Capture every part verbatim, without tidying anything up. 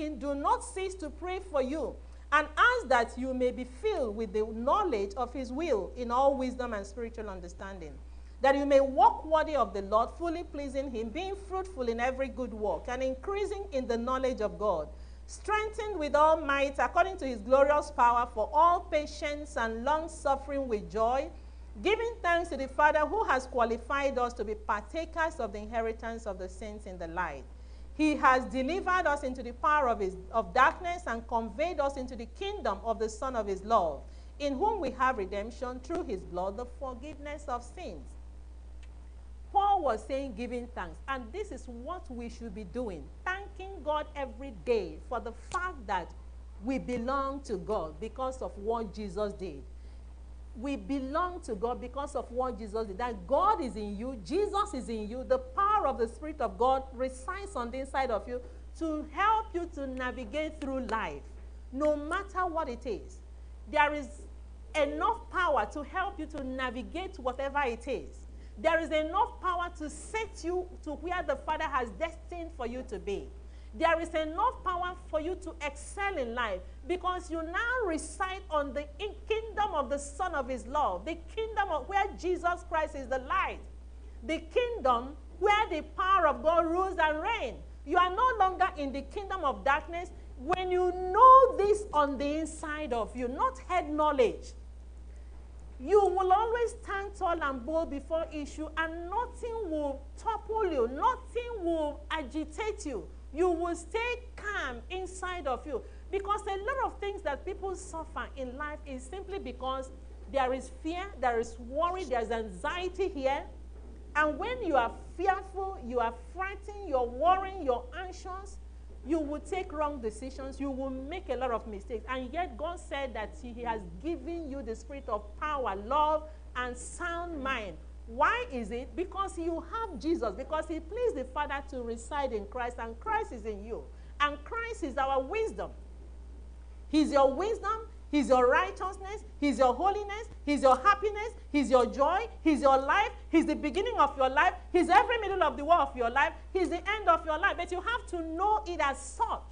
fourteen, do not cease to pray for you, and ask that you may be filled with the knowledge of his will in all wisdom and spiritual understanding, that you may walk worthy of the Lord, fully pleasing him, being fruitful in every good work, and increasing in the knowledge of God, strengthened with all might according to his glorious power, for all patience and long-suffering with joy, giving thanks to the Father who has qualified us to be partakers of the inheritance of the saints in the light. He has delivered us into the power of, his, of darkness and conveyed us into the kingdom of the Son of his love, in whom we have redemption through his blood, the forgiveness of sins. Paul was saying giving thanks, and this is what we should be doing, thanking God every day for the fact that we belong to God because of what Jesus did. We belong to God because of what Jesus did. That God is in you, Jesus is in you, the power of the Spirit of God resides on the inside of you to help you to navigate through life, no matter what it is. There is enough power to help you to navigate whatever it is. There is enough power to set you to where the Father has destined for you to be. There is enough power for you to excel in life because you now reside on the kingdom of the Son of his love, the kingdom of where Jesus Christ is the light, the kingdom where the power of God rules and reigns. You are no longer in the kingdom of darkness when you know this on the inside of you, not head knowledge. You will always stand tall and bold before issue, and nothing will topple you, nothing will agitate you. You will stay calm inside of you. Because a lot of things that people suffer in life is simply because there is fear, there is worry, there is anxiety here. And when you are fearful, you are frightened, you're worrying, you're anxious, you will take wrong decisions, you will make a lot of mistakes. And yet God said that he has given you the spirit of power, love, and sound mind. Why is it? Because you have Jesus, because he pleased the Father to reside in Christ, and Christ is in you. And Christ is our wisdom. He's your wisdom, he's your righteousness, he's your holiness, he's your happiness, he's your joy, he's your life, he's the beginning of your life, he's every middle of the way of your life, he's the end of your life. But you have to know it as such.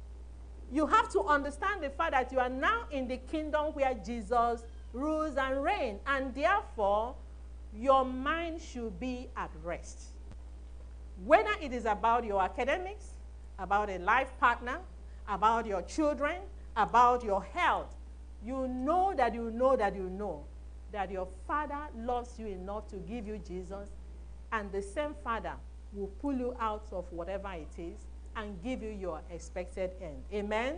You have to understand the fact that you are now in the kingdom where Jesus rules and reigns, and therefore, your mind should be at rest. Whether it is about your academics, about a life partner, about your children, about your health, you know that you know that you know that your Father loves you enough to give you Jesus, and the same Father will pull you out of whatever it is and give you your expected end. Amen? Amen.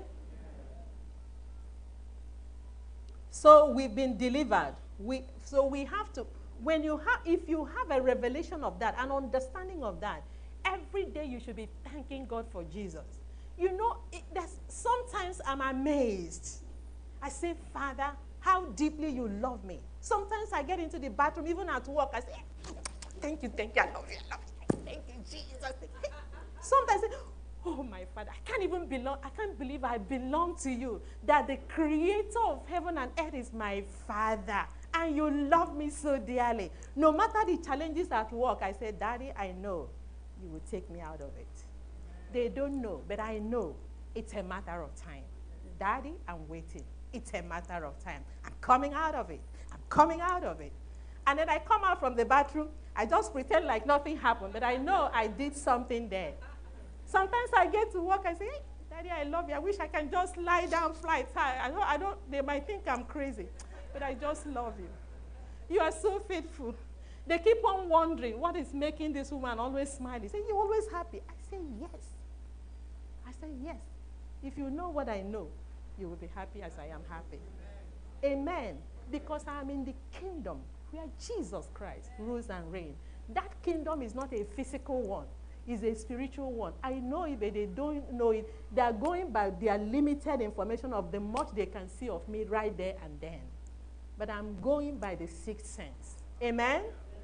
So we've been delivered. We, so we have to... When you have, if you have a revelation of that, an understanding of that, every day you should be thanking God for Jesus. You know, it, that's, sometimes I'm amazed. I say, Father, how deeply you love me. Sometimes I get into the bathroom, even at work, I say, thank you, thank you, I love you, I love you. Thank you, Jesus. Sometimes I say, oh, my Father, I can't even belong, I can't believe I belong to you, that the creator of heaven and earth is my Father. And you love me so dearly. No matter the challenges at work, I say, Daddy, I know you will take me out of it. They don't know, but I know it's a matter of time. Daddy, I'm waiting. It's a matter of time. I'm coming out of it. I'm coming out of it. And then I come out from the bathroom. I just pretend like nothing happened, but I know I did something there. Sometimes I get to work, I say, hey, Daddy, I love you. I wish I can just lie down, fly tired. I don't, I don't, they might think I'm crazy. But I just love you. You are so faithful. They keep on wondering what is making this woman always smile. They say, you're always happy. I say, yes. I say, yes. If you know what I know, you will be happy as I am happy. Amen. Amen. Because I am in the kingdom where Jesus Christ rules and reigns. That kingdom is not a physical one. It's a spiritual one. I know it, but they don't know it. They are going by their limited information of the much they can see of me right there and then. But I'm going by the sixth sense. Amen? Amen?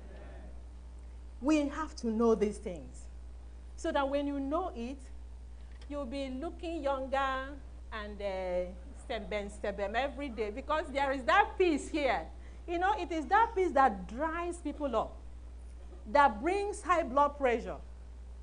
We have to know these things. So that when you know it, you'll be looking younger and uh, step-bend, step-bend every day. Because there is that peace here. You know, it is that peace that dries people up. That brings high blood pressure.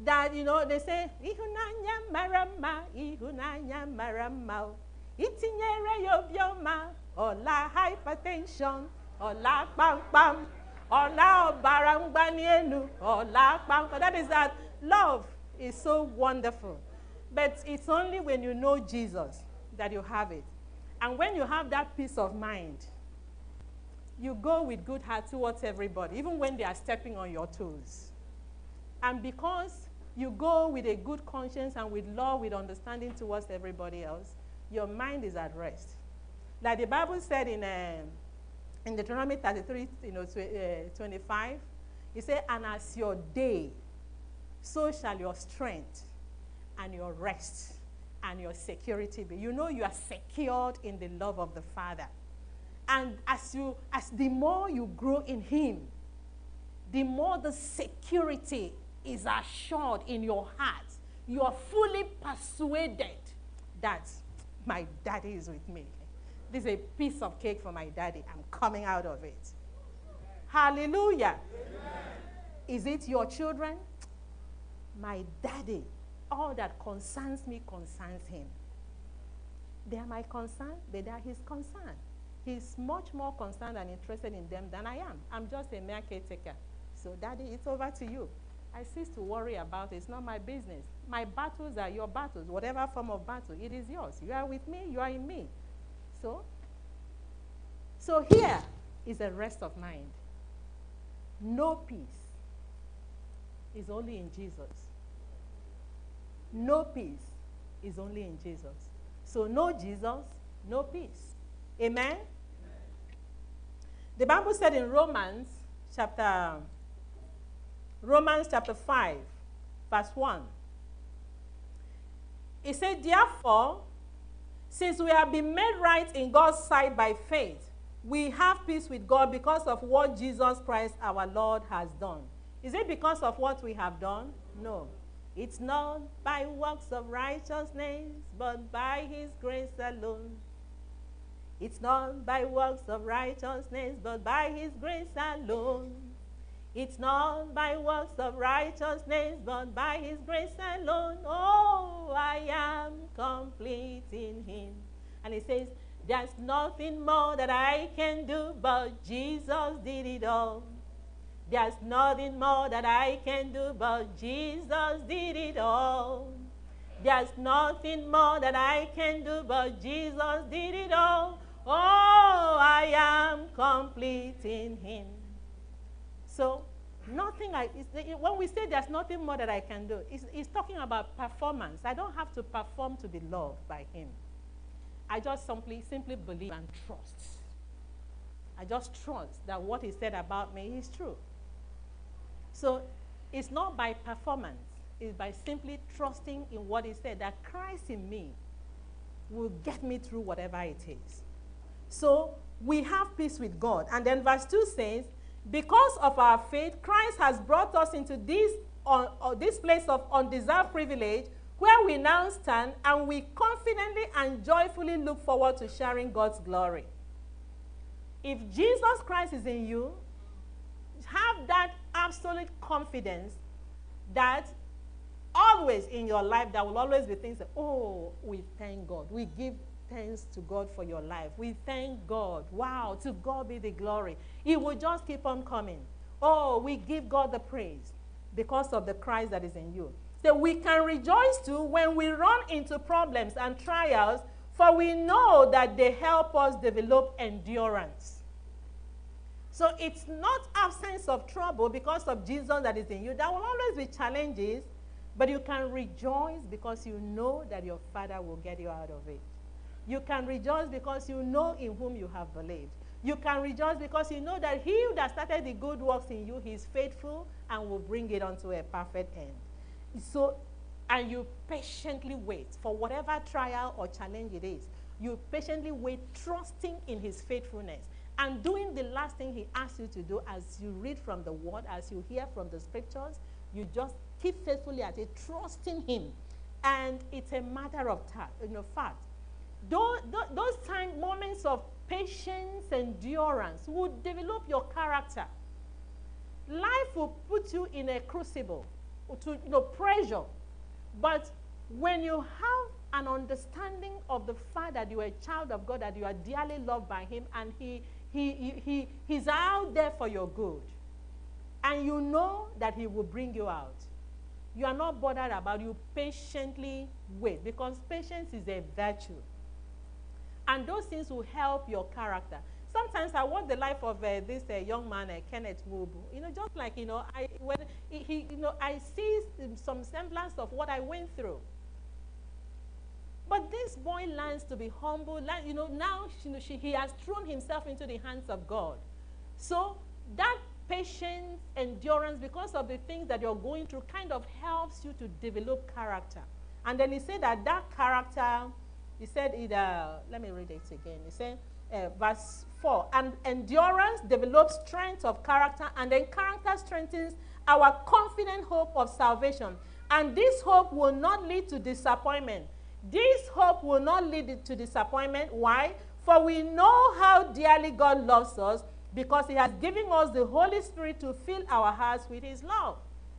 that, you know, they say, Ihunanya marama, ihunanya marama, itinyere yobioma, ola hypertension, ola pam pam, ola barangbanienu, ola pam. That is that love is so wonderful. But it's only when you know Jesus that you have it. And when you have that peace of mind, you go with good heart towards everybody, even when they are stepping on your toes. And because you go with a good conscience and with love, with understanding towards everybody else, your mind is at rest. Like the Bible said in, um, in Deuteronomy thirty-three, you know, twenty-five, it said, and as your day, so shall your strength and your rest and your security be. You know you are secured in the love of the Father. And as you, as the more you grow in him, the more the security is assured in your heart. You are fully persuaded that my daddy is with me. This is a piece of cake for my daddy. I'm coming out of it. Hallelujah. Amen. Is it your children? My daddy, all that concerns me concerns him. They are my concern, but they are his concern. He's much more concerned and interested in them than I am. I'm just a mere caretaker. So, daddy, it's over to you. I cease to worry about it. It's not my business. My battles are your battles. Whatever form of battle, it is yours. You are with me, you are in me. So, so here is a rest of mind. No peace is only in Jesus. No peace is only in Jesus. So no Jesus, no peace. Amen? Amen? The Bible said in Romans chapter Romans chapter five, verse one. It said, therefore, since we have been made right in God's sight by faith, we have peace with God because of what Jesus Christ our Lord has done. Is it because of what we have done? No. It's not by works of righteousness, but by his grace alone. It's not by works of righteousness, but by his grace alone. It's not by works of righteousness, but by his grace alone. Oh, I am complete in him. And it says, there's nothing more that I can do, but Jesus did it all. There's nothing more that I can do, but Jesus did it all. There's nothing more that I can do, but Jesus did it all. Oh, I am complete in him. So, nothing I, when we say there's nothing more that I can do, it's, it's talking about performance. I don't have to perform to be loved by him. I just simply, simply believe and trust. I just trust that what he said about me is true. So, it's not by performance. It's by simply trusting in what he said, that Christ in me will get me through whatever it is. So, we have peace with God. And then verse two says, because of our faith, Christ has brought us into this, uh, uh, this place of undeserved privilege where we now stand, and we confidently and joyfully look forward to sharing God's glory. If Jesus Christ is in you, have that absolute confidence that always in your life there will always be things that, oh, we thank God. We give thanks to God for your life. We thank God. Wow, to God be the glory. It will just keep on coming. Oh, we give God the praise because of the Christ that is in you. So we can rejoice too when we run into problems and trials, for we know that they help us develop endurance. So it's not absence of trouble because of Jesus that is in you. There will always be challenges, but you can rejoice because you know that your Father will get you out of it. You can rejoice because you know in whom you have believed. You can rejoice because you know that he that started the good works in you, he is faithful and will bring it unto a perfect end. So, and you patiently wait for whatever trial or challenge it is. You patiently wait, trusting in his faithfulness and doing the last thing he asks you to do. As you read from the word, as you hear from the scriptures, you just keep faithfully at it, trusting him. And it's a matter of ta- you know, fact. Those, those time moments of patience, endurance will develop your character. Life will put you in a crucible. to you know, pressure. But when you have an understanding of the fact that you are a child of God, that you are dearly loved by him, and he, he, he, he, he's out there for your good, and you know that he will bring you out, you are not bothered about, you patiently wait, because patience is a virtue. And those things will help your character. Sometimes I watch the life of uh, this uh, young man, uh, Kenneth Wobu. You know, just like, you know, I, when he, he, you know, I see some semblance of what I went through. But this boy learns to be humble. Learn, you know, now you know, she, he has thrown himself into the hands of God. So that patience, endurance, because of the things that you're going through, kind of helps you to develop character. And then he said that that character, he said it, uh, let me read it again. He said, uh, verse four, and endurance develops strength of character, and then character strengthens our confident hope of salvation. And this hope will not lead to disappointment. This hope will not lead to disappointment. Why? For we know how dearly God loves us, because he has given us the Holy Spirit to fill our hearts with his love.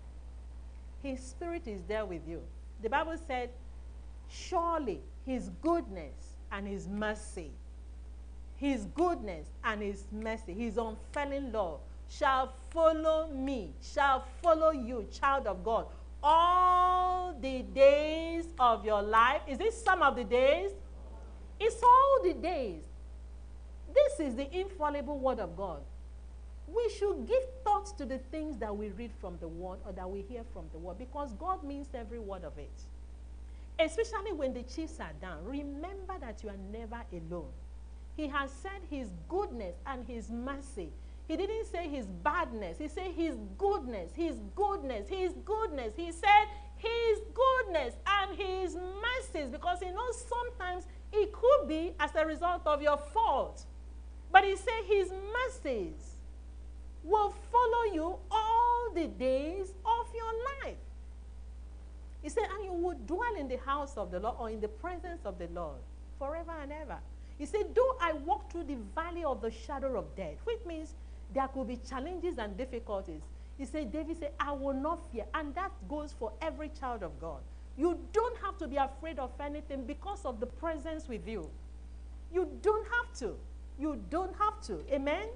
His Spirit is there with you. The Bible said, surely his goodness and his mercy, his goodness and his mercy, his unfailing love shall follow me, shall follow you, child of God, all the days of your life. Is this some of the days? It's all the days. This is the infallible word of God. We should give thought to the things that we read from the word or that we hear from the word, because God means every word of it. Especially when the chiefs are down, remember that you are never alone. He has said his goodness and his mercy. He didn't say his badness. He said his goodness, his goodness, his goodness. He said his goodness and his mercies, because he knows sometimes it could be as a result of your fault. But he said his mercies will follow you all the days of your life. He said, and you will dwell in the house of the Lord, or in the presence of the Lord forever and ever. He said, though I walk through the valley of the shadow of death, which means there could be challenges and difficulties. He said, David said, I will not fear. And that goes for every child of God. You don't have to be afraid of anything because of the presence with you. You don't have to. You don't have to. Amen?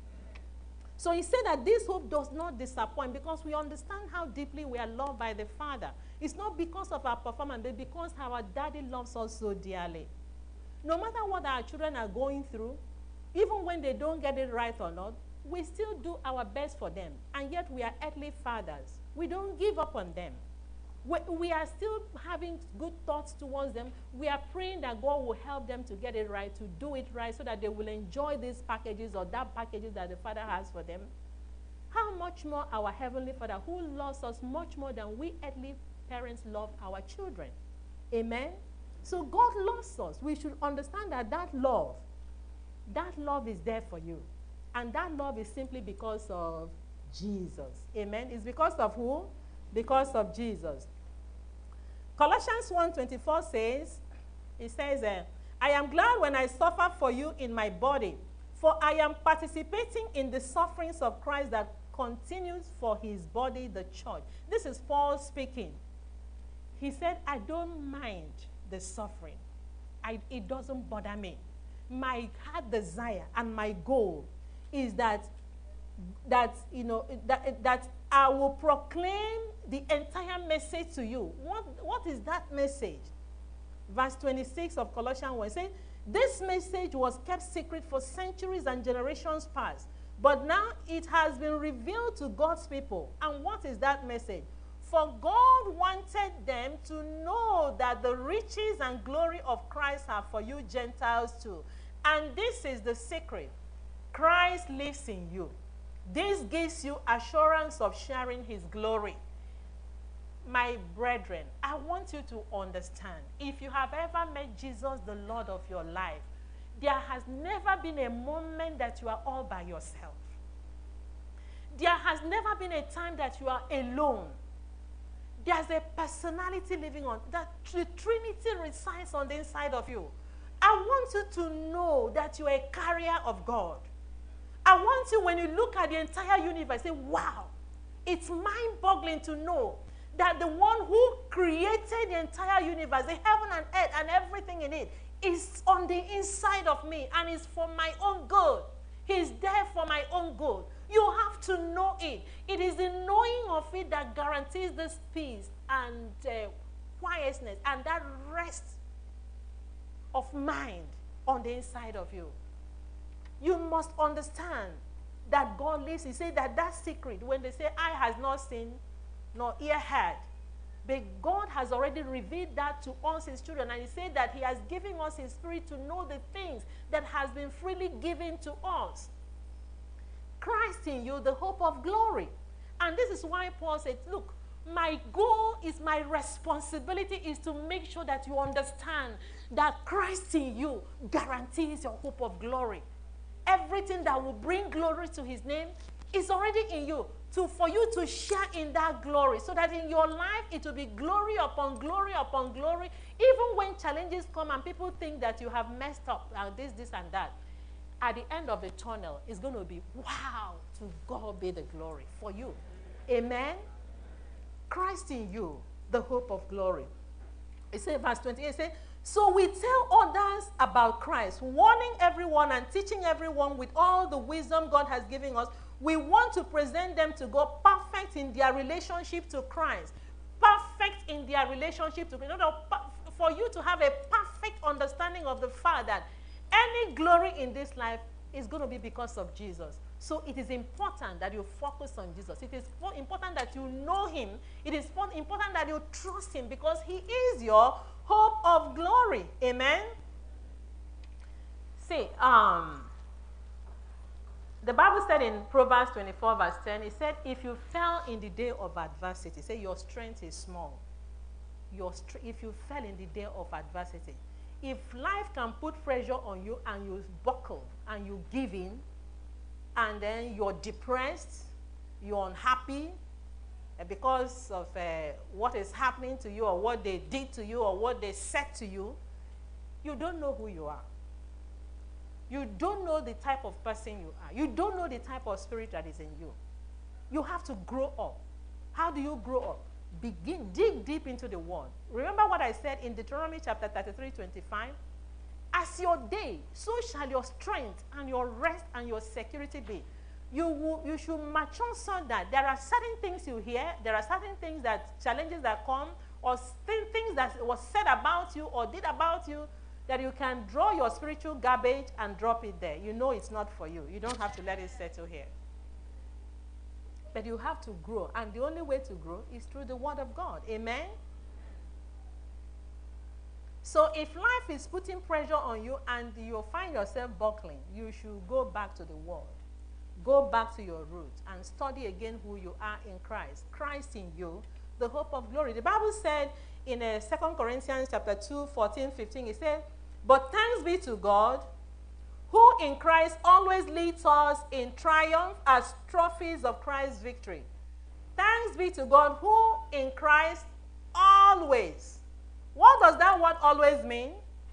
So he said that this hope does not disappoint, because we understand how deeply we are loved by the Father. It's not because of our performance, but because our daddy loves us so dearly. No matter what our children are going through, even when they don't get it right or not, we still do our best for them. And yet we are earthly fathers. We don't give up on them. We, we are still having good thoughts towards them. We are praying that God will help them to get it right, to do it right, so that they will enjoy these packages or that packages that the Father has for them. How much more our Heavenly Father, who loves us much more than we earthly parents love our children. Amen? So God loves us. We should understand that that love, that love is there for you. And that love is simply because of Jesus. Amen? It's because of who? Because of Jesus. Colossians one twenty-four says, it says, uh, I am glad when I suffer for you in my body, for I am participating in the sufferings of Christ that continues for his body, the church. This is Paul speaking. He said, I don't mind the suffering. I, it doesn't bother me. My heart desire and my goal is that, that, you know, that, that I will proclaim the entire message to you. What, what is that message? Verse twenty-six of Colossians one says, this message was kept secret for centuries and generations past, but now it has been revealed to God's people. And what is that message? For God wanted them to know that the riches and glory of Christ are for you Gentiles too. And this is the secret. Christ lives in you. This gives you assurance of sharing his glory. My brethren, I want you to understand, if you have ever met Jesus, the Lord of your life, there has never been a moment that you are all by yourself. There has never been a time that you are alone. There's a personality living on, that the Trinity resides on the inside of you. I want you to know that you are a carrier of God. I want you, when you look at the entire universe, say, wow, it's mind-boggling to know that the one who created the entire universe, the heaven and earth and everything in it, is on the inside of me and is for my own good. He's there for my own good. You have to know it. It is the knowing of it that guarantees this peace and uh, quietness and that rest of mind on the inside of you. You must understand that God lives. He said that that secret, when they say eye has not seen, nor ear heard, but God has already revealed that to us, his children. And he said that he has given us his spirit to know the things that has been freely given to us. Christ in you, the hope of glory. And this is why Paul said, look, my goal is, my responsibility is to make sure that you understand that Christ in you guarantees your hope of glory. Everything that will bring glory to his name is already in you, to, for you to share in that glory, so that in your life it will be glory upon glory upon glory, even when challenges come and people think that you have messed up, and this, this, and that. At the end of the tunnel, it's going to be, wow, to God be the glory for you. Amen? Christ in you, the hope of glory. It says, verse twenty-eight, it says, so we tell others about Christ, warning everyone and teaching everyone with all the wisdom God has given us. We want to present them to God perfect in their relationship to Christ. Perfect in their relationship to Christ. For you to have a perfect understanding of the fact that any glory in this life is going to be because of Jesus. So it is important that you focus on Jesus. It is important that you know him. It is important that you trust him, because he is your hope of glory. Amen? See, um, the Bible said in Proverbs twenty-four, verse ten, it said, if you fell in the day of adversity, say your strength is small. Your str if you fell in the day of adversity, if life can put pressure on you and you buckle and you give in, and then you're depressed, you're unhappy uh, because of uh, what is happening to you or what they did to you or what they said to you, you don't know who you are. You don't know the type of person you are. You don't know the type of spirit that is in you. You have to grow up. How do you grow up? Begin, dig deep into the word. Remember what I said in Deuteronomy chapter thirty-three, twenty-five? As your day, so shall your strength and your rest and your security be. You, will, you should mature so that there are certain things you hear, there are certain things that, challenges that come, or things that was said about you or did about you, that you can draw your spiritual garbage and drop it there. You know it's not for you. You don't have to let it settle here. But you have to grow, and the only way to grow is through the word of God. Amen? So if life is putting pressure on you and you find yourself buckling, you should go back to the word. Go back to your roots and study again who you are in Christ. Christ in you, the hope of glory. The Bible said in uh, Second Corinthians chapter two, fourteen, fifteen, it said, but thanks be to God, who in Christ always leads us in triumph as trophies of Christ's victory. Thanks be to God, who in Christ always. What does that word always mean?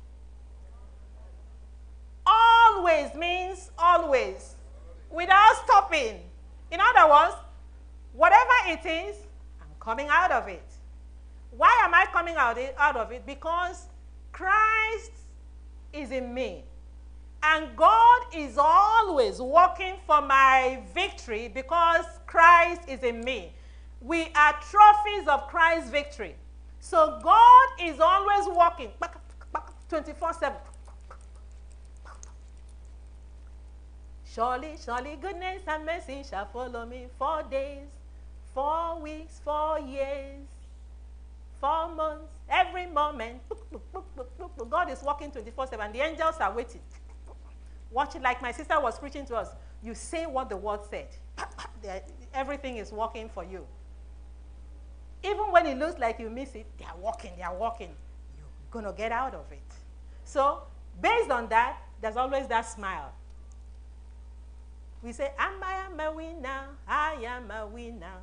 Always means always, without stopping. In other words, whatever it is, I'm coming out of it. Why am I coming out of it? Because Christ is in me. And God is always working for my victory because Christ is in me. We are trophies of Christ's victory. So God is always working twenty-four seven. Surely, surely goodness and mercy shall follow me four days, four weeks, four years, four months, every moment. God is working twenty-four seven. The angels are waiting. Watch it, like my sister was preaching to us. You say what the word said. Everything is working for you. Even when it looks like you miss it, they are working, they are working. You're going to get out of it. So, based on that, there's always that smile. We say, I am a winner, I am a winner.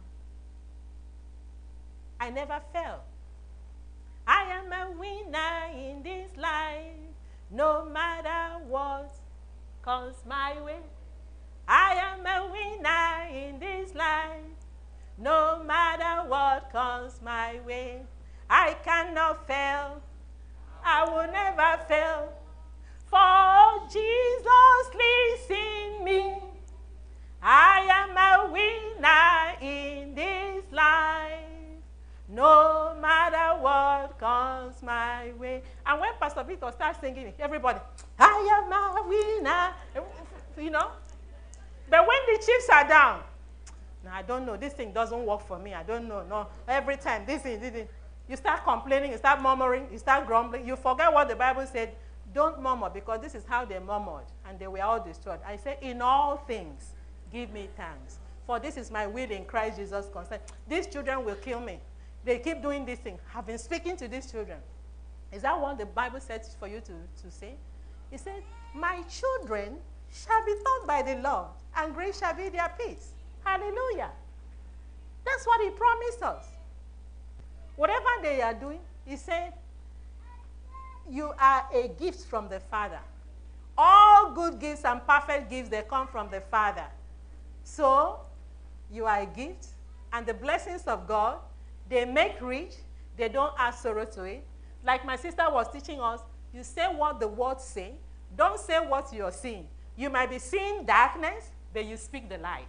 I never fail. I am a winner in this life, no matter what comes my way. I am a winner in this life, No matter what comes my way, I cannot fail. I will never fail. For Jesus lives in me. I am a winner in this life. No matter what comes my way. And when Pastor Victor starts singing it, everybody, I am a winner. You know? But when the chiefs are down, no, I don't know. This thing doesn't work for me. I don't know. No. Every time, this thing, this thing. You start complaining, you start murmuring, you start grumbling. You forget what the Bible said. Don't murmur, because this is how they murmured, and they were all destroyed. I say, in all things, give me thanks. For this is my will in Christ Jesus concerned. These children will kill me. They keep doing this thing. I've been speaking to these children. Is that what the Bible says for you to, to say? He said, my children shall be taught by the Lord, and great shall be their peace. Hallelujah. That's what he promised us. Whatever they are doing, he said, you are a gift from the Father. All good gifts and perfect gifts, they come from the Father. So, you are a gift, and the blessings of God, they make rich, they don't add sorrow to it. Like my sister was teaching us, you say what the words say, don't say what you're seeing. You might be seeing darkness, but you speak the light.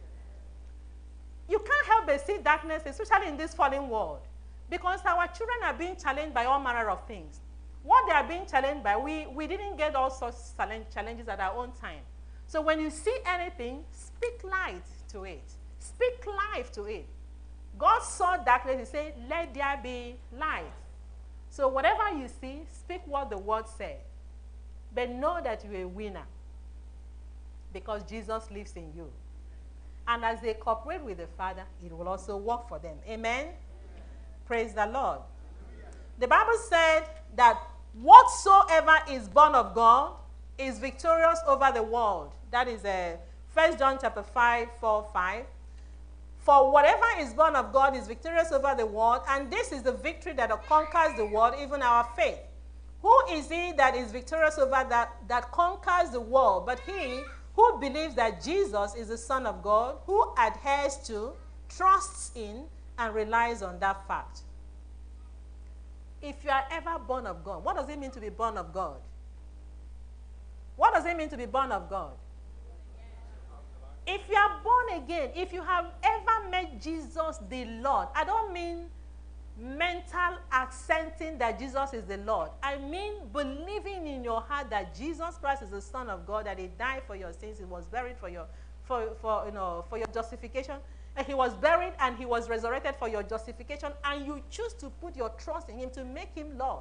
You can't help but see darkness, especially in this fallen world, because our children are being challenged by all manner of things. What they are being challenged by, we, we didn't get all sorts of challenges at our own time. So when you see anything, speak light to it. Speak life to it. God saw darkness, he said, let there be light. So whatever you see, speak what the word said. But know that you're a winner, because Jesus lives in you. And as they cooperate with the Father, it will also work for them. Amen? Amen. Praise the Lord. The Bible said that whatsoever is born of God is victorious over the world. That is uh, First John chapter five, four, five. For whatever is born of God is victorious over the world, and this is the victory that conquers the world, even our faith. Who is he that is victorious over that, that conquers the world? But he who believes that Jesus is the Son of God, who adheres to, trusts in, and relies on that fact. If you are ever born of God, what does it mean to be born of God? What does it mean to be born of God? If you are born again, if you have ever met Jesus the Lord, I don't mean mental accenting that Jesus is the Lord. I mean believing in your heart that Jesus Christ is the Son of God, that he died for your sins, he was buried for your, for, for, you know, for your justification, and he was buried and he was resurrected for your justification, and you choose to put your trust in him to make him Lord.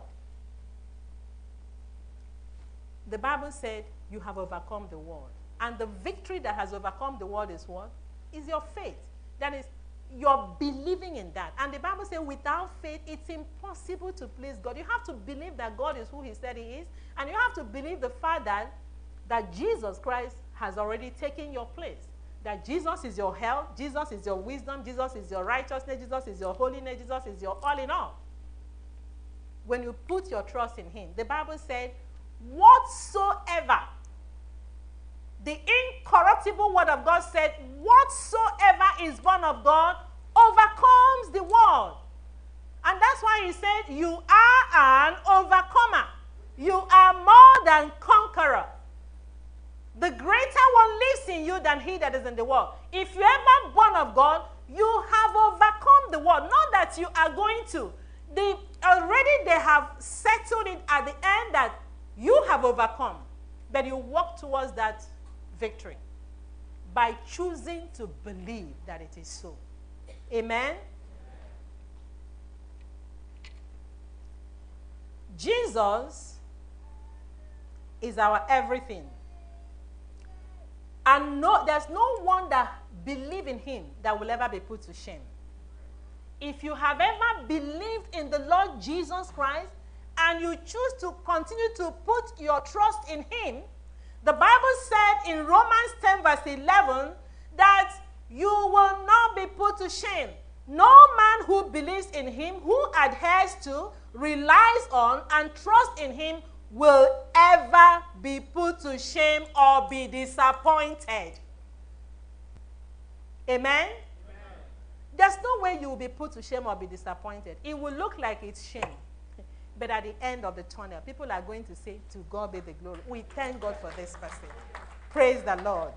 The Bible said you have overcome the world. And the victory that has overcome the world is what? Is your faith. That is, you're believing in that. And the Bible says without faith, it's impossible to please God. You have to believe that God is who he said he is. And you have to believe the fact that, that Jesus Christ has already taken your place. That Jesus is your health, Jesus is your wisdom, Jesus is your righteousness, Jesus is your holiness, Jesus is your all in all. When you put your trust in him, the Bible said, whatsoever, the incorruptible word of God said, whatsoever is born of God overcomes the world. And that's why he said, you are an overcomer. You are more than conqueror. The greater one lives in you than he that is in the world. If you're ever born of God, you have overcome the world. Not that you are going to. They, already they have settled it at the end that you have overcome. But you walk towards that victory by choosing to believe that it is so. Amen? Jesus is our everything. And no, there's no one that believes in him that will ever be put to shame. If you have ever believed in the Lord Jesus Christ and you choose to continue to put your trust in him, the Bible said in Romans ten verse eleven that you will not be put to shame. No man who believes in him, who adheres to, relies on, and trusts in him will ever be put to shame or be disappointed. Amen? Amen? There's no way you will be put to shame or be disappointed. It will look like it's shame. But at the end of the tunnel, people are going to say, to God be the glory. We thank God for this person. Praise the Lord.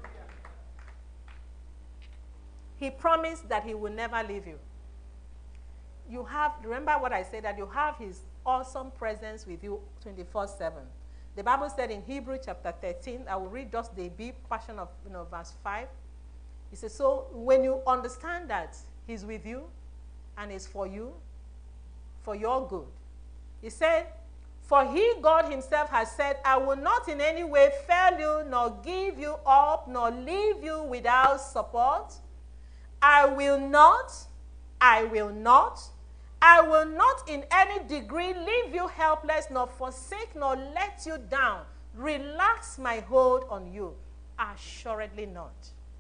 He promised that he will never leave you. You have, remember what I said, that you have his awesome presence with you twenty-four seven. The Bible said in Hebrews chapter thirteen, I will read just the B portion of you know, verse five. It says, so when you understand that he's with you and is for you, for your good, he said, for he, God himself, has said, I will not in any way fail you, nor give you up, nor leave you without support. I will not, I will not, I will not in any degree leave you helpless, nor forsake, nor let you down. Relax my hold on you. Assuredly not.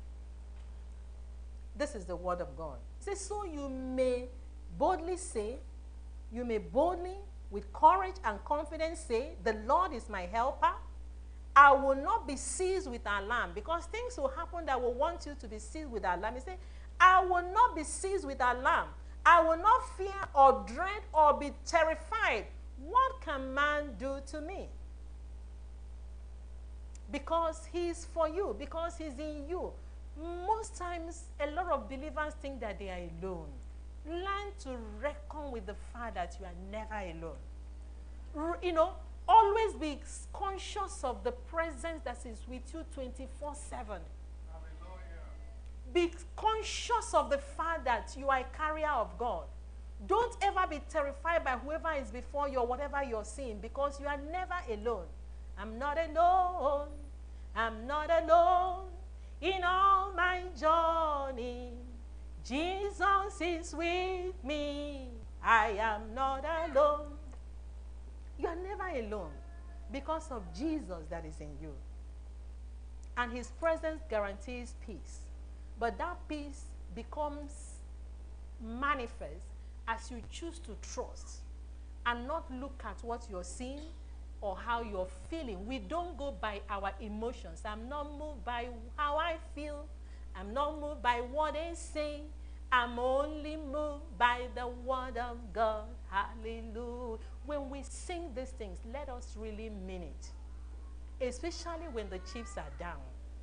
This is the word of God. It says, so you may boldly say, you may boldly, with courage and confidence say, the Lord is my helper. I will not be seized with alarm, because things will happen that will want you to be seized with alarm. He said, I will not be seized with alarm. I will not fear or dread or be terrified. What can man do to me? Because he is for you, because he's in you. Most times, a lot of believers think that they are alone. Learn to reckon with the fact that you are never alone. R you know, always be conscious of the presence that is with you twenty-four seven. Be conscious of the fact that you are a carrier of God. Don't ever be terrified by whoever is before you or whatever you're seeing, because you are never alone. I'm not alone. I'm not alone in all my journey. Jesus is with me. I am not alone. You are never alone because of Jesus that is in you. And his presence guarantees peace. But that peace becomes manifest as you choose to trust and not look at what you're seeing or how you're feeling. We don't go by our emotions. I'm not moved by how I feel. I'm not moved by what they say. I'm only moved by the word of God. Hallelujah. When we sing these things, let us really mean it, especially when the chips are down.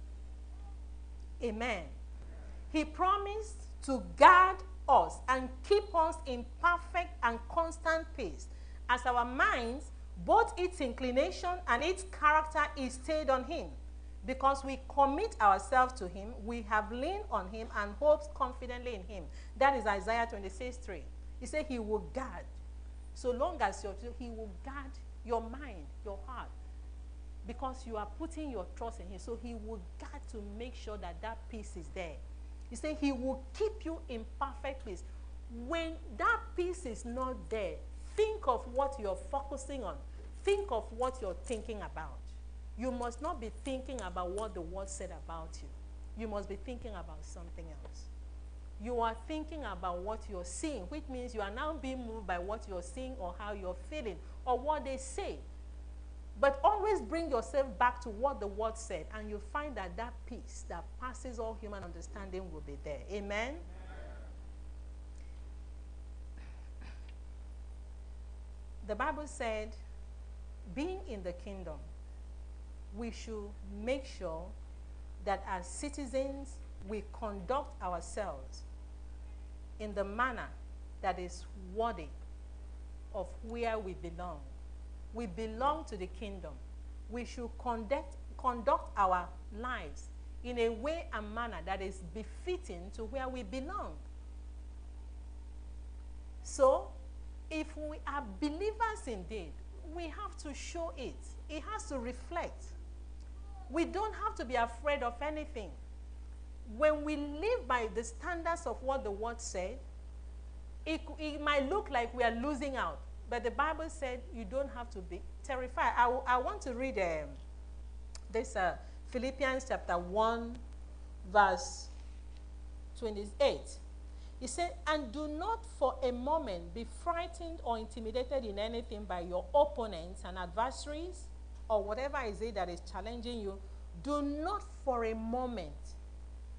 Amen. He promised to guard us and keep us in perfect and constant peace, as our minds, both its inclination and its character, is stayed on him. Because we commit ourselves to him, we have leaned on him and hoped confidently in him. That is Isaiah twenty-six three. He said he will guard. So long as you're, he will guard your mind, your heart. Because you are putting your trust in him. So he will guard to make sure that that peace is there. He said he will keep you in perfect peace. When that peace is not there, think of what you're focusing on. Think of what you're thinking about. You must not be thinking about what the word said about you. You must be thinking about something else. You are thinking about what you're seeing, which means you are now being moved by what you're seeing or how you're feeling or what they say. But always bring yourself back to what the word said, and you'll find that that peace that passes all human understanding will be there. Amen? Amen. The Bible said, being in the kingdom, we should make sure that as citizens, we conduct ourselves in the manner that is worthy of where we belong. We belong to the kingdom. We should conduct, conduct our lives in a way and manner that is befitting to where we belong. So, if we are believers indeed, we have to show it. It has to reflect. We don't have to be afraid of anything. When we live by the standards of what the word said, it, it might look like we are losing out. But the Bible said you don't have to be terrified. I, I want to read um, this uh, Philippians chapter one, verse twenty-eight. He said, and do not for a moment be frightened or intimidated in anything by your opponents and adversaries, or whatever is it that is challenging you. Do not for a moment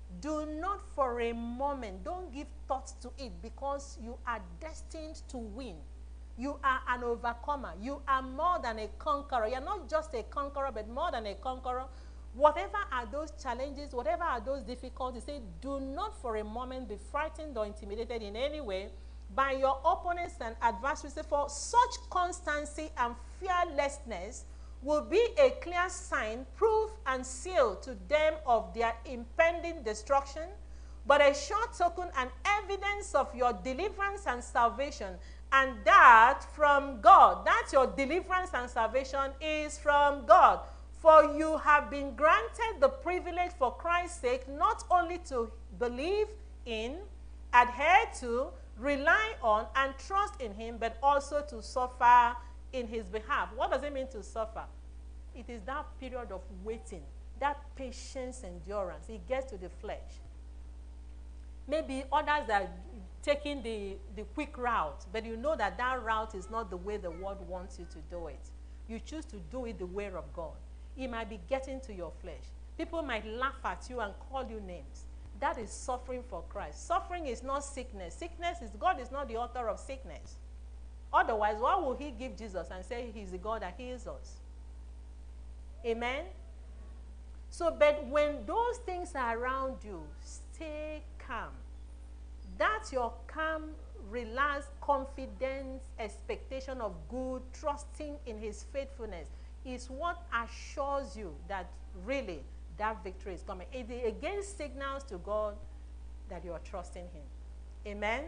Do not for a moment, don't give thought to it, because you are destined to win. You are an overcomer. You are more than a conqueror. You're not just a conqueror, but more than a conqueror. Whatever are those challenges, whatever are those difficulties, say, do not for a moment be frightened or intimidated in any way by your opponents and adversaries. For such constancy and fearlessness will be a clear sign, proof, and seal to them of their impending destruction, but a sure token and evidence of your deliverance and salvation, and that from God. That your deliverance and salvation is from God. For you have been granted the privilege for Christ's sake not only to believe in, adhere to, rely on, and trust in him, but also to suffer in his behalf. What does it mean to suffer? It is that period of waiting, that patience, endurance. It gets to the flesh. Maybe others are taking the, the quick route, but you know that that route is not the way the world wants you to do it. You choose to do it the way of God. It might be getting to your flesh. People might laugh at you and call you names. That is suffering for Christ. Suffering is not sickness. Sickness is, God is not the author of sickness. Otherwise, why would he give Jesus and say he's the God that heals us? Amen? So, but when those things are around you, stay calm. That's your calm, relaxed, confidence, expectation of good, trusting in his faithfulness is what assures you that really that victory is coming. It again signals to God that you are trusting him. Amen?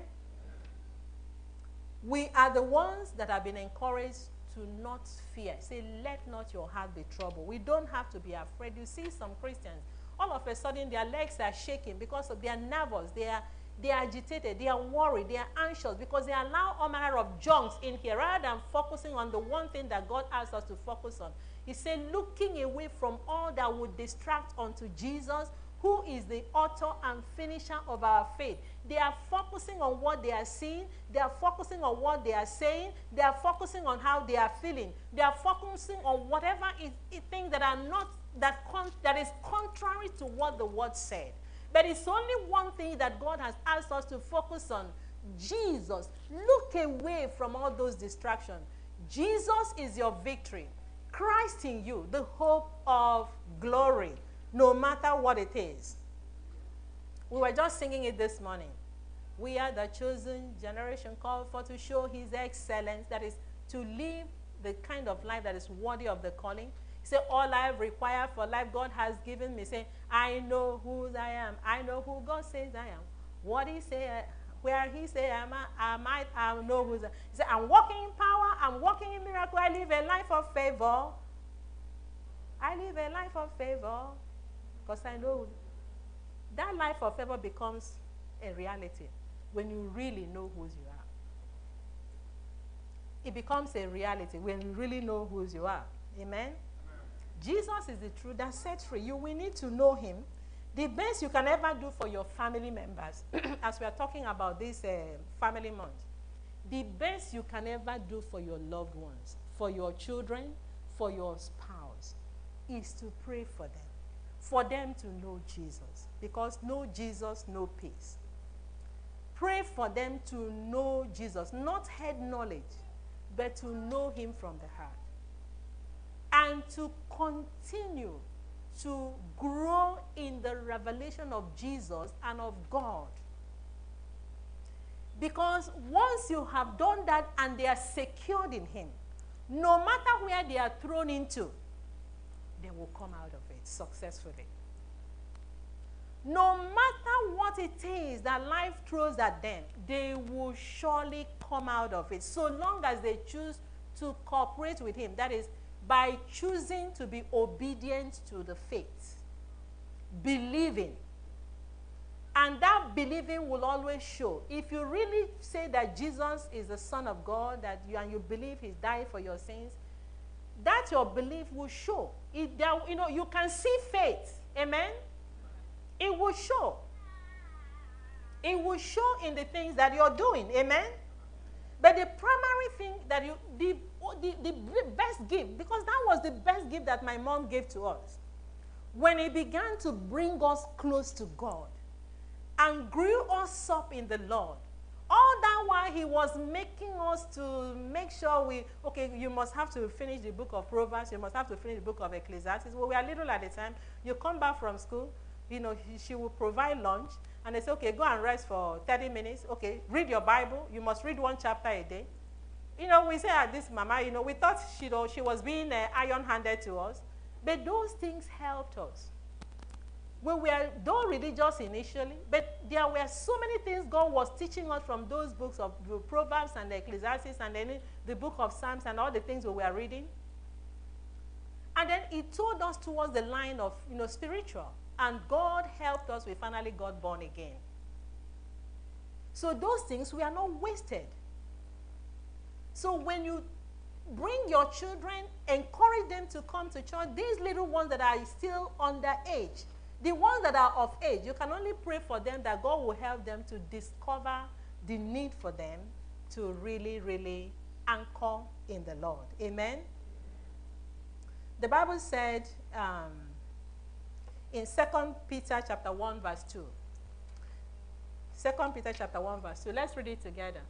We are the ones that have been encouraged to not fear. Say, let not your heart be troubled. We don't have to be afraid. You see some Christians, all of a sudden their legs are shaking because of their nervous. They are, they are agitated. They are worried. They are anxious because they allow all manner of junks in here rather than focusing on the one thing that God asks us to focus on. He said, looking away from all that would distract unto Jesus, who is the author and finisher of our faith. They are focusing on what they are seeing. They are focusing on what they are saying. They are focusing on how they are feeling. They are focusing on whatever is, is things that are not, that, con that is contrary to what the word said. But it's only one thing that God has asked us to focus on. Jesus. Look away from all those distractions. Jesus is your victory. Christ in you, the hope of glory, no matter what it is. We were just singing it this morning. We are the chosen generation called for to show his excellence, that is to live the kind of life that is worthy of the calling. He said, all I have required for life God has given me. Say, I know who I am. I know who God says I am. What he said, where he said I might, I might, I know who's. He said, I'm walking in power. I'm walking in miracle. I live a life of favor. I live a life of favor because I know that life of favor becomes a reality when you really know who you are. It becomes a reality when you really know who you are. Amen? Amen. Jesus is the truth that sets free. You will need to know him. The best you can ever do for your family members, as we are talking about this uh, family month, the best you can ever do for your loved ones, for your children, for your spouse, is to pray for them, for them to know Jesus. Because no Jesus, no peace. Pray for them to know Jesus, not head knowledge, but to know him from the heart. And to continue to grow in the revelation of Jesus and of God. Because once you have done that and they are secured in him, no matter where they are thrown into, they will come out of it successfully. No matter what it is that life throws at them, they will surely come out of it, so long as they choose to cooperate with him. That is, by choosing to be obedient to the faith, believing. And that believing will always show. If you really say that Jesus is the Son of God, that you, and you believe he died for your sins, that your belief will show. It, there, you know, you can see faith. Amen? It will show. It will show in the things that you're doing. Amen? But the primary thing that you, the, the, the best gift, because that was the best gift that my mom gave to us, when he began to bring us close to God and grew us up in the Lord, all that while he was making us to make sure we, okay, you must have to finish the book of Proverbs, you must have to finish the book of Ecclesiastes. Well, we are little at the time. You come back from school, you know, she will provide lunch, and they say, okay, go and rest for thirty minutes. Okay, read your Bible. You must read one chapter a day. You know, we say at this mama, you know, we thought she, you know, she was being uh, iron-handed to us, but those things helped us. We were, though religious initially, but there were so many things God was teaching us from those books of Proverbs and the Ecclesiastes and then the book of Psalms and all the things we were reading. And then he told us towards the line of, you know, spiritual. And God helped us. We finally got born again. So those things, we are not wasted. So when you bring your children, encourage them to come to church, these little ones that are still underage, the ones that are of age, you can only pray for them that God will help them to discover the need for them to really, really anchor in the Lord. Amen? The Bible said um, in Second Peter chapter one, verse two. Second Peter chapter one, verse two. Let's read it together.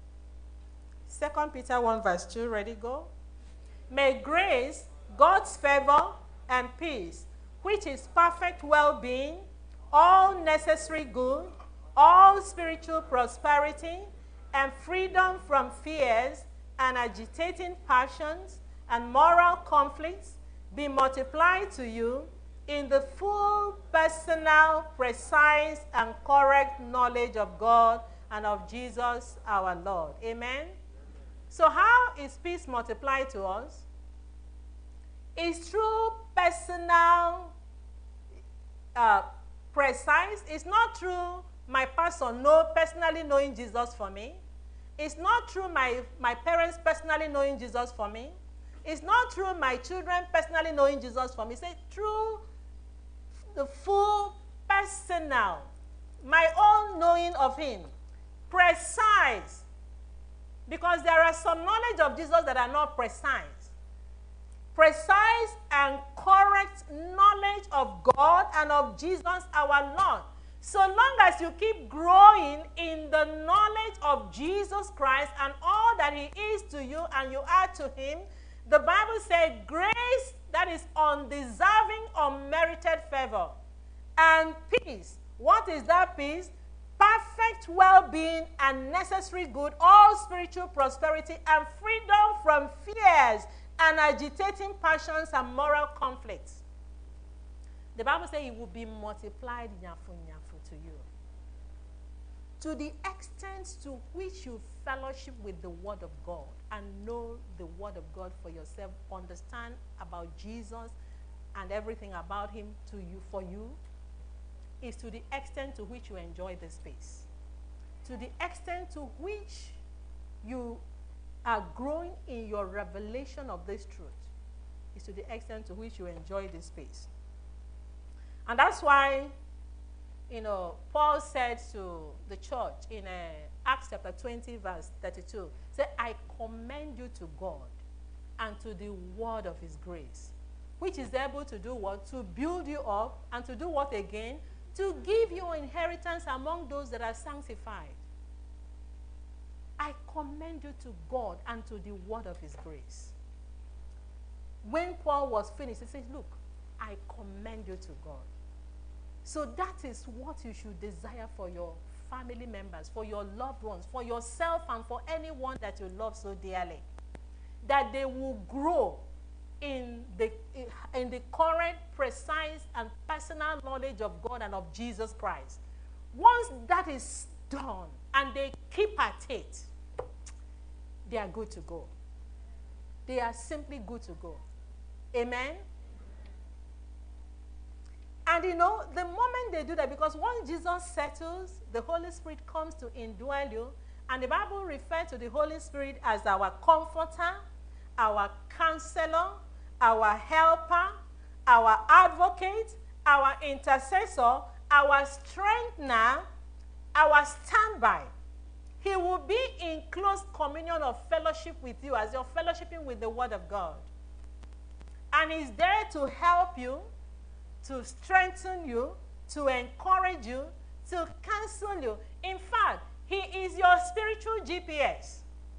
Second Peter one, verse two. Ready, go. May grace, God's favor, and peace, which is perfect well-being, all necessary good, all spiritual prosperity, and freedom from fears and agitating passions and moral conflicts, be multiplied to you in the full, personal, precise, and correct knowledge of God and of Jesus our Lord. Amen? So how is peace multiplied to us? It's through personal, uh, precise. It's not through my pastor know, personally knowing Jesus for me. It's not through my, my parents personally knowing Jesus for me. It's not through my children personally knowing Jesus for me. It's through the full personal, my own knowing of him. Precise. Because there are some knowledge of Jesus that are not precise. Precise and correct knowledge of God and of Jesus our Lord. So long as you keep growing in the knowledge of Jesus Christ and all that he is to you and you are to him, the Bible says grace that is undeserving, unmerited favor. And peace. What is that peace? Perfect well-being and necessary good, all spiritual prosperity and freedom from fears and agitating passions and moral conflicts. The Bible says it will be multiplied nyafu nyafu to you. To the extent to which you fellowship with the Word of God and know the Word of God for yourself, understand about Jesus and everything about him to you, for you, is to the extent to which you enjoy the space. To the extent to which you are growing in your revelation of this truth, is to the extent to which you enjoy this space. And that's why, you know, Paul said to the church in uh, Acts chapter twenty, verse thirty-two, say, I commend you to God and to the word of his grace, which is able to do what? To build you up, and to do what again? To give you inheritance among those that are sanctified. I commend you to God and to the word of his grace. When Paul was finished, he said, look, I commend you to God. So that is what you should desire for your family members, for your loved ones, for yourself, and for anyone that you love so dearly. That they will grow in the, in the current, precise, and personal knowledge of God and of Jesus Christ. Once that is done, and they keep at it, they are good to go. They are simply good to go. Amen? And you know, the moment they do that, because once Jesus settles, the Holy Spirit comes to indwell you, and the Bible refers to the Holy Spirit as our comforter, our counselor, our helper, our advocate, our intercessor, our strengthener, our standby. He will be in close communion of fellowship with you as you're fellowshipping with the Word of God. And he's there to help you, to strengthen you, to encourage you, to counsel you. In fact, he is your spiritual G P S.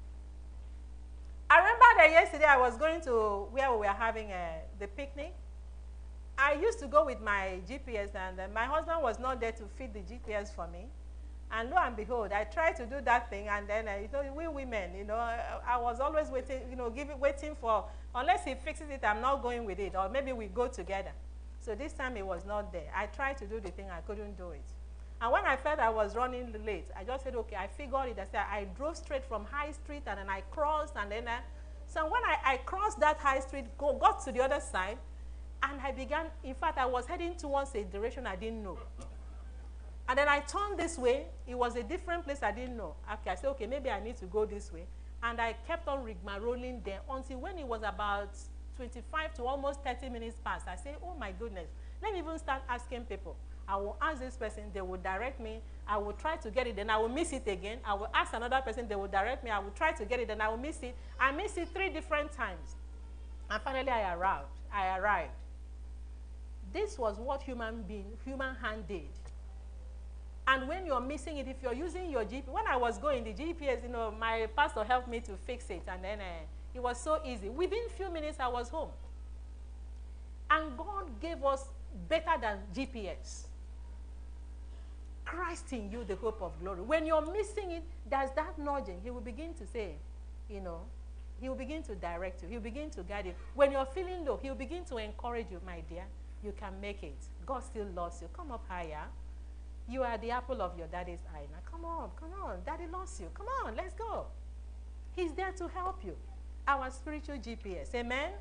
I remember that yesterday I was going to where we were having a, the picnic. I used to go with my G P S, and uh, my husband was not there to feed the G P S for me. And lo and behold, I tried to do that thing, and then, uh, you know, we women, you know, I, I was always waiting, you know, giving, waiting for, unless he fixes it, I'm not going with it, or maybe we go together. So this time it was not there. I tried to do the thing, I couldn't do it. And when I felt I was running late, I just said, okay, I figured it. I said, I drove straight from High Street, and then I crossed, and then, I, so when I, I crossed that High Street, go, got to the other side, and I began, in fact, I was heading towards a direction I didn't know. And then I turned this way. It was a different place I didn't know. Okay, I said, okay, maybe I need to go this way. And I kept on rigmaroling there until when it was about twenty-five to almost thirty minutes past, I said, oh my goodness, let me even start asking people. I will ask this person, they will direct me. I will try to get it, then I will miss it again. I will ask another person, they will direct me. I will try to get it, then I will miss it. I missed it three different times. And finally I arrived. I arrived. This was what human being, human hand did. And when you're missing it, if you're using your G P S, when I was going, the G P S, you know, my pastor helped me to fix it, and then uh, it was so easy. Within a few minutes, I was home. And God gave us better than G P S. Christ in you, the hope of glory. When you're missing it, there's that nudging. He will begin to say, you know, he will begin to direct you. He will begin to guide you. When you're feeling low, he will begin to encourage you, my dear. You can make it. God still loves you. Come up higher. You are the apple of your daddy's eye. Now, come on, come on. Daddy loves you. Come on, let's go. He's there to help you. Our spiritual G P S. Amen? Amen.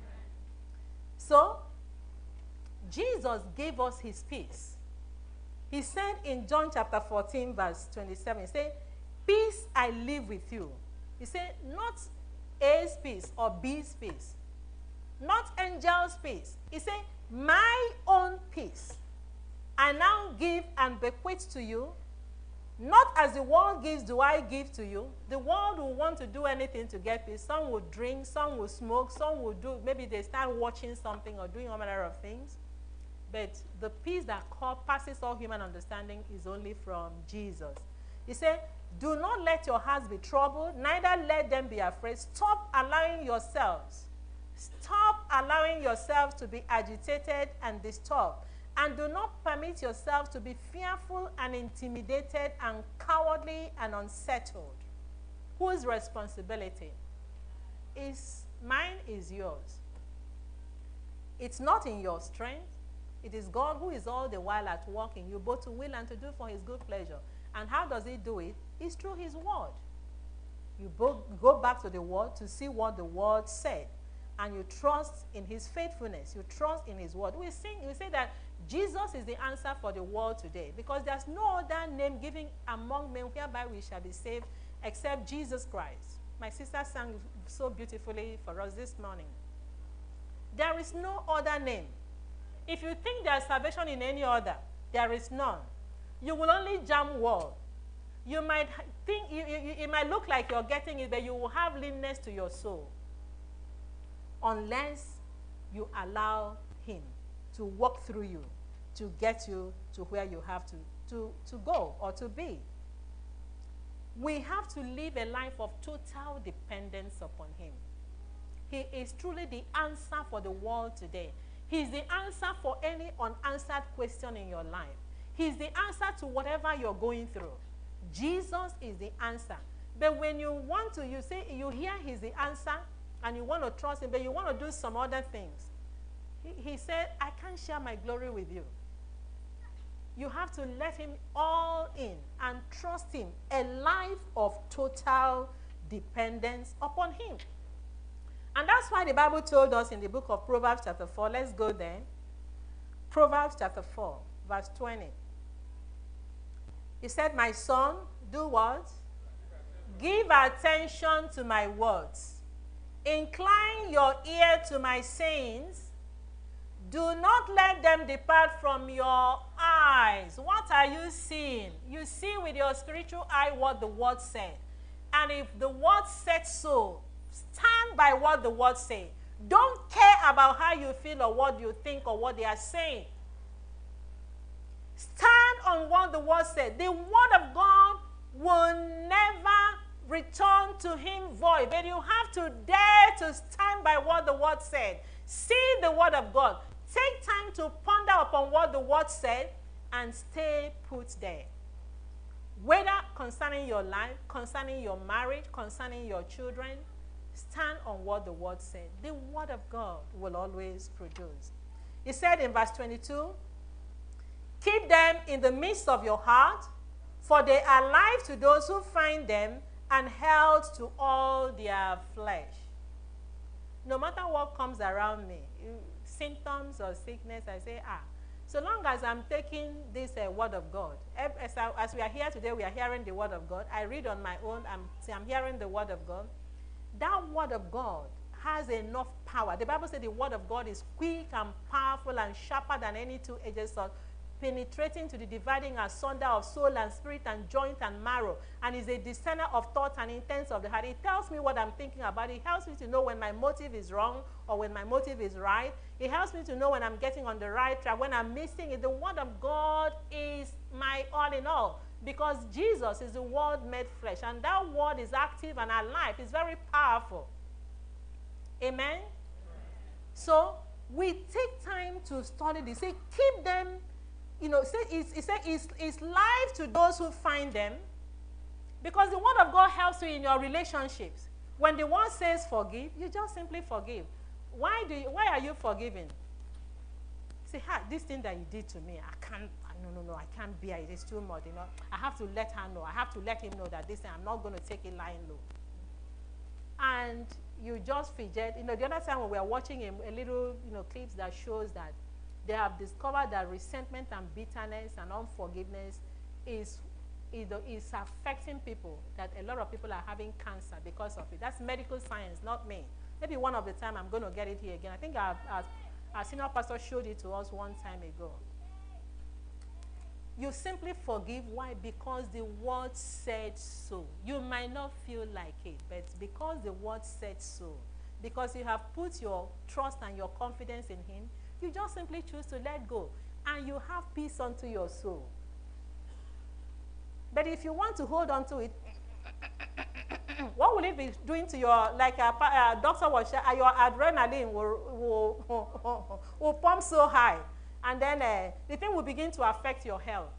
So, Jesus gave us his peace. He said in John chapter fourteen, verse twenty-seven, he said, peace I live with you. He said, not A's peace or B's peace. Not angel's peace. He said, my own peace I now give and bequeath to you. Not as the world gives do I give to you. The world will want to do anything to get peace. Some will drink, some will smoke, some will do, maybe they start watching something or doing all manner of things. But the peace that passes all human understanding is only from Jesus. He said, do not let your hearts be troubled, neither let them be afraid. Stop allowing yourselves, stop allowing yourselves to be agitated and disturbed. And do not permit yourselves to be fearful and intimidated and cowardly and unsettled. Whose responsibility? Is mine is yours. It's not in your strength. It is God who is all the while at work in you, both to will and to do for his good pleasure. And how does he do it? It's through his word. You both go back to the word to see what the word said. And you trust in his faithfulness. You trust in his word. We sing, we say that Jesus is the answer for the world today, because there's no other name given among men whereby we shall be saved except Jesus Christ. My sister sang so beautifully for us this morning. There is no other name. If you think there's salvation in any other, there is none. You will only jam wall. You might think, you, you, it might look like you're getting it, but you will have leanness to your soul. Unless you allow him to walk through you, to get you to where you have to, to, to go or to be. We have to live a life of total dependence upon him. He is truly the answer for the world today. He is the answer for any unanswered question in your life. He is the answer to whatever you're going through. Jesus is the answer. But when you want to, you say, you hear he's the answer, and you want to trust him, but you want to do some other things. He, he said, I can't share my glory with you. You have to let him all in and trust him. A life of total dependence upon him. And that's why the Bible told us in the book of Proverbs chapter four. Let's go there. Proverbs chapter four, verse twenty. He said, my son, do what? Give attention to my words. Incline your ear to my sayings. Do not let them depart from your eyes. What are you seeing? You see with your spiritual eye what the word said. And if the word said so, stand by what the word said. Don't care about how you feel or what you think or what they are saying. Stand on what the word said. The word of God will never return to him void, but you have to dare to stand by what the word said. See the word of God. Take time to ponder upon what the word said and stay put there. Whether concerning your life, concerning your marriage, concerning your children, stand on what the word said. The word of God will always produce. He said in verse twenty-two, keep them in the midst of your heart, for they are life to those who find them and health to all their flesh. No matter what comes around me, symptoms or sickness, I say, ah, so long as I'm taking this uh, word of God, as, I, as we are here today, we are hearing the word of God. I read on my own, I'm, I'm hearing the word of God. That word of God has enough power. The Bible says the word of God is quick and powerful and sharper than any two-edged sword, penetrating to the dividing asunder of soul and spirit and joint and marrow, and is a discerner of thoughts and intents of the heart. It tells me what I'm thinking about. It helps me to know when my motive is wrong or when my motive is right. It helps me to know when I'm getting on the right track, when I'm missing it. The word of God is my all in all, because Jesus is the word made flesh, and that word is active and alive. It's very powerful. Amen? Amen. So we take time to study this. Say, keep them. You know, say it's, it's, it's, it's life to those who find them, because the word of God helps you in your relationships. When the word says forgive, you just simply forgive. Why do you, why are you forgiving? Say, ha, this thing that you did to me, I can't, no, no, no, I can't bear it. It's too much, you know. I have to let her know. I have to let him know that this thing, I'm not going to take it lying low. And you just fidget. You know, the other time when we were watching a, a little, you know, clips that shows that they have discovered that resentment and bitterness and unforgiveness is, is, is affecting people, that a lot of people are having cancer because of it. That's medical science, not me. Maybe one of the time I'm going to get it here again. I think our, our, our senior pastor showed it to us one time ago. You simply forgive. Why? Because the word said so. You might not feel like it, but because the word said so, because you have put your trust and your confidence in him, you just simply choose to let go, and you have peace unto your soul. But if you want to hold on to it, what will it be doing to your, like a, a doctor was saying, your adrenaline will, will, will pump so high, and then uh, the thing will begin to affect your health.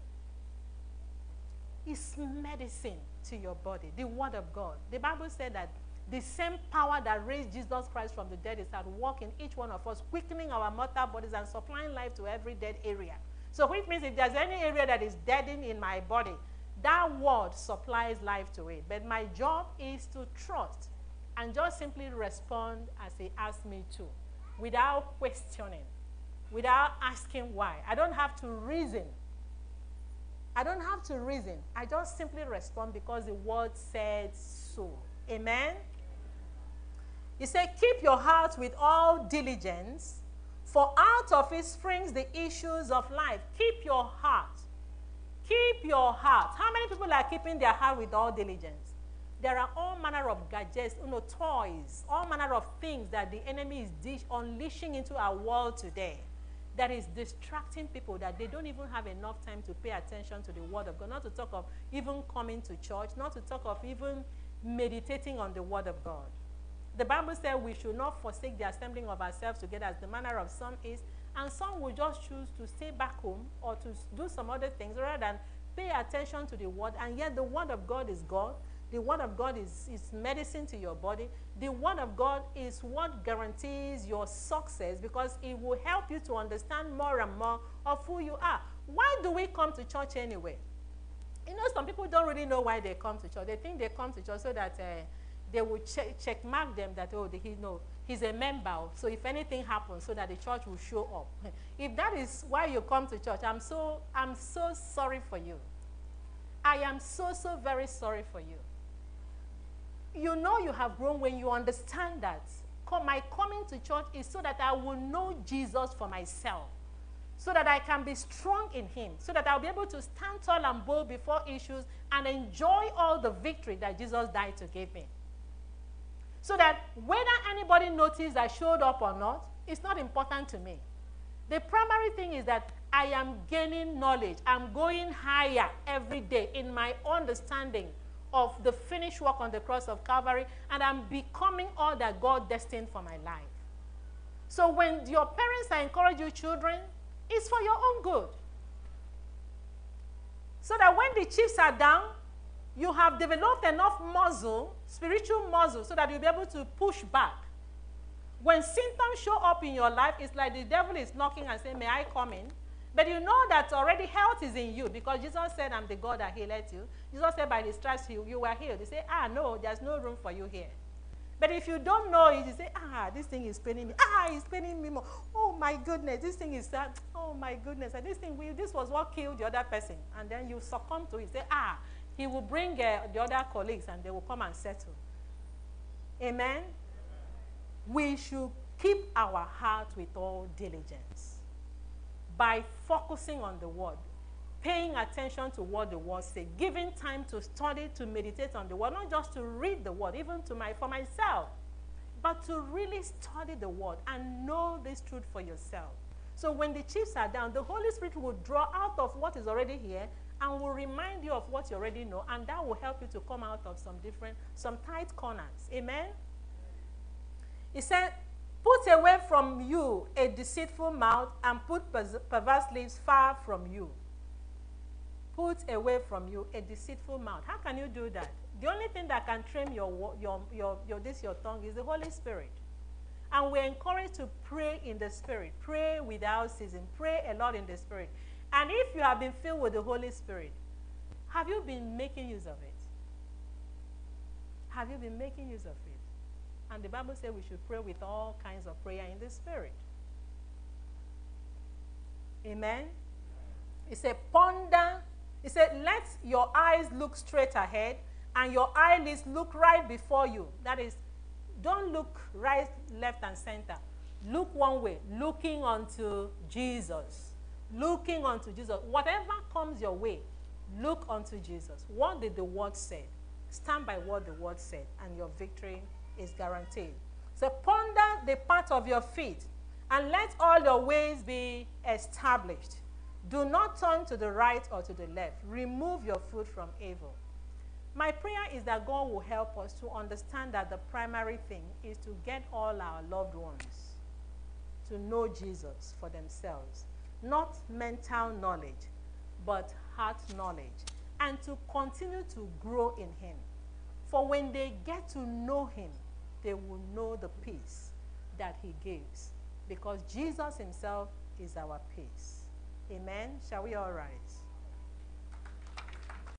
It's medicine to your body, the word of God. The Bible said that the same power that raised Jesus Christ from the dead is at work in each one of us, quickening our mortal bodies and supplying life to every dead area. So which means if there's any area that is deadened in my body, that word supplies life to it. But my job is to trust and just simply respond as he asked me to, without questioning, without asking why. I don't have to reason. I don't have to reason. I just simply respond because the word said so. Amen? He said, keep your heart with all diligence, for out of it springs the issues of life. Keep your heart. Keep your heart. How many people are keeping their heart with all diligence? There are all manner of gadgets, you know, toys, all manner of things that the enemy is dish, unleashing into our world today that is distracting people, that they don't even have enough time to pay attention to the word of God, not to talk of even coming to church, not to talk of even meditating on the word of God. The Bible says we should not forsake the assembling of ourselves together, as the manner of some is, and some will just choose to stay back home or to do some other things rather than pay attention to the word. And yet the word of God is God. The word of God is, is medicine to your body. The word of God is what guarantees your success, because it will help you to understand more and more of who you are. Why do we come to church anyway? You know, some people don't really know why they come to church. They think they come to church so that uh, they will check, check mark them that, oh, he, no, he's a member. So if anything happens, so that the church will show up. If that is why you come to church, I'm so, I'm so sorry for you. I am so, so very sorry for you. You know you have grown when you understand that my coming to church is so that I will know Jesus for myself, so that I can be strong in him, so that I'll be able to stand tall and bold before issues and enjoy all the victory that Jesus died to give me. So that whether anybody noticed I showed up or not, It's not important to me. The primary thing is that I am gaining knowledge. I'm going higher every day in my understanding of the finished work on the cross of Calvary, and I'm becoming all that God destined for my life. So when your parents are encouraging you, children, it's for your own good. So that when the chips are down, you have developed enough muscle, spiritual muscle, so that you'll be able to push back. When symptoms show up in your life, it's like the devil is knocking and saying, may I come in? But you know that already health is in you, because Jesus said, I'm the God that healeth you. Jesus said, by his stripes you, you were healed. You say, ah, no, there's no room for you here. But if you don't know it, you say, ah, this thing is paining me. Ah, it's paining me more. Oh, my goodness, this thing is that. Oh, my goodness. And this thing, this was what killed the other person. And then you succumb to it. You say, ah, he will bring uh, the other colleagues, and they will come and settle. Amen? We should keep our heart with all diligence by focusing on the word, paying attention to what the word says, giving time to study, to meditate on the word, not just to read the word, even to my, for myself, but to really study the word and know this truth for yourself. So when the chips are down, the Holy Spirit will draw out of what is already here and will remind you of what you already know, and that will help you to come out of some different, some tight corners. Amen? He said, put away from you a deceitful mouth, and put perverse lips far from you. Put away from you a deceitful mouth. How can you do that? The only thing that can train your, your, your, your, this, your tongue is the Holy Spirit. And we're encouraged to pray in the Spirit. Pray without ceasing. Pray a lot in the Spirit. And if you have been filled with the Holy Spirit, have you been making use of it? Have you been making use of it? And the Bible says we should pray with all kinds of prayer in the Spirit. Amen? It said, ponder. It said, let your eyes look straight ahead, and your eyelids look right before you. That is, don't look right, left, and center. Look one way, looking unto Jesus. Looking unto Jesus. Whatever comes your way, look unto Jesus. What did the word say? Stand by what the word said, and your victory is guaranteed. So ponder the path of your feet, and let all your ways be established. Do not turn to the right or to the left. Remove your foot from evil. My prayer is that God will help us to understand that the primary thing is to get all our loved ones to know Jesus for themselves. Not mental knowledge, but heart knowledge. And to continue to grow in him. For when they get to know him, they will know the peace that he gives. Because Jesus himself is our peace. Amen. Shall we all rise?